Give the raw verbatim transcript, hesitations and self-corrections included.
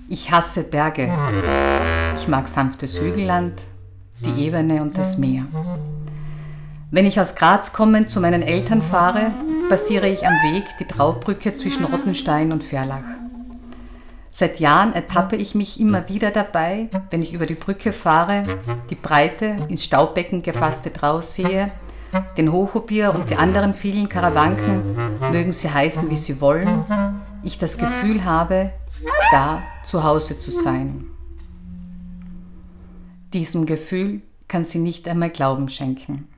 Ich hasse Berge. Ich mag sanftes Hügelland, die Ebene und das Meer. Wenn ich aus Graz kommend zu meinen Eltern fahre, passiere ich am Weg die Traubrücke zwischen Rottenstein und Verlach. Seit Jahren ertappe ich mich immer wieder dabei, wenn ich über die Brücke fahre, die breite, ins Staubbecken gefasste Trau sehe, den Hochobier und die anderen vielen Karawanken, mögen sie heißen, wie sie wollen, ich das Gefühl habe, da zu Hause zu sein. Diesem Gefühl kann sie nicht einmal Glauben schenken.